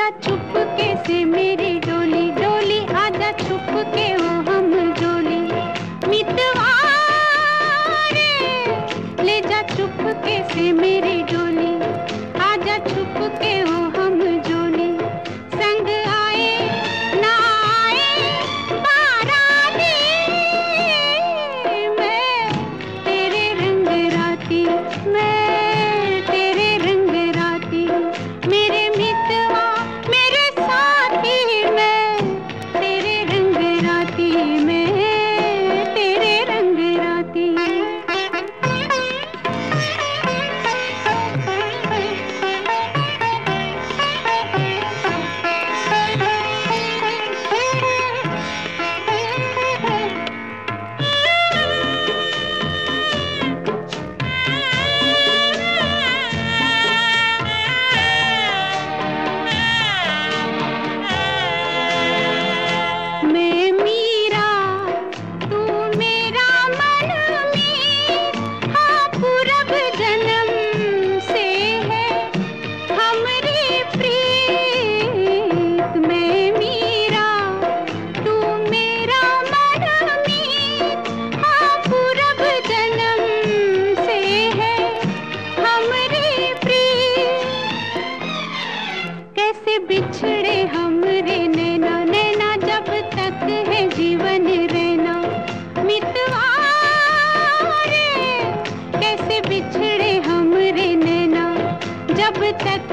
आजा चुपके से मेरी डोली डोली, आजा चुपके ओ हम डोली। मितवा रे ले जा चुपके से मेरी डोली, आजा चुपके ओ हम डोली। संग आए ना आए बाराती, मैं तेरे रंग राती, मैं तेरे रंग राती। मेरे मितवा मेरे साथी, मैं तेरे रंग राती, मैं तेरे रंग राती। मैं मीरा तू मेरा मनमीत, हाँ पूरब जन्म से है हमरी प्रीत। मैं मीरा तू मेरा मनमीत, हाँ पूरब जन्म से है हमरी प्रीत। कैसे बिछड़े हमरे नैना नैना, जब तक है जीवन रहना। मितवा रे कैसे बिछड़े हमरे नैना, जब तक